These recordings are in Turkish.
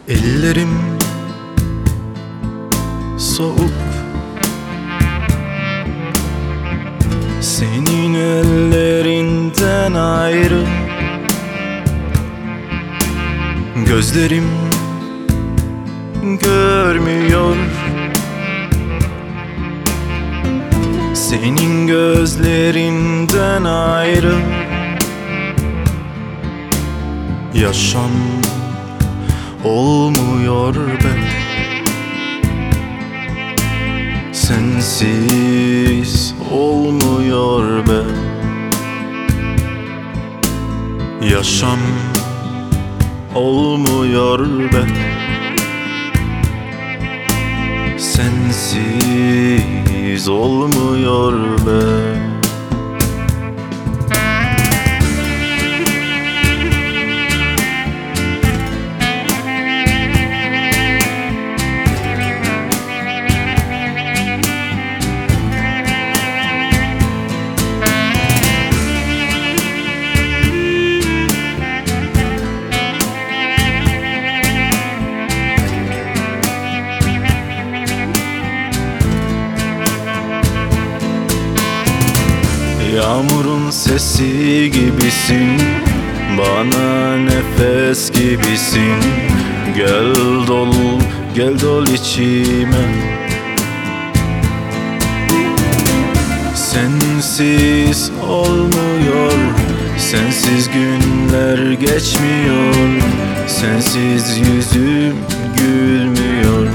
Ellerim soğuk, senin ellerinden ayrı. Gözlerim görmüyor, senin gözlerinden ayrı. Yaşam olmuyor be, sensiz olmuyor be. Yaşam olmuyor be, sensiz olmuyor be. Yağmurun sesi gibisin, bana nefes gibisin. Gel dol içime. Sensiz olmuyor, sensiz günler geçmiyor, sensiz yüzüm gülmüyor.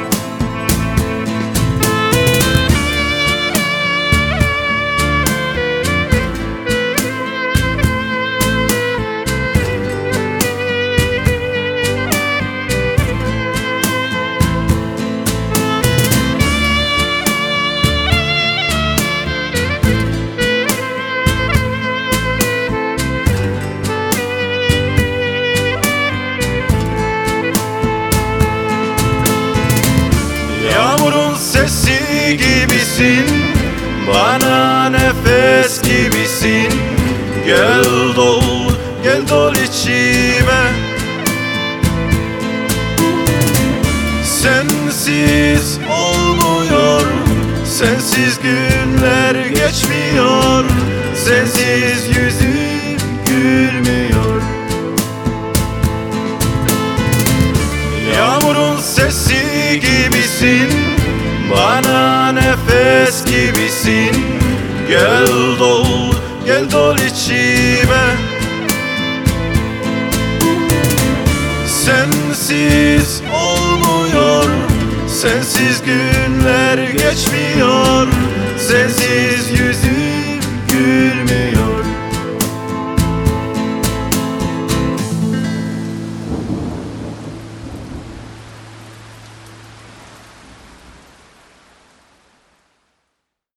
Yağmurun sesi gibisin, bana nefes gibisin. Gel dol içime. Sensiz olmuyor, sensiz günler geçmiyor, sensiz yüzüm gülmüyor. Yağmurun sesi gibisin, bana nefes gibisin. Gel dol içime. Sensiz olmuyor, sensiz günler geçmiyor, sensiz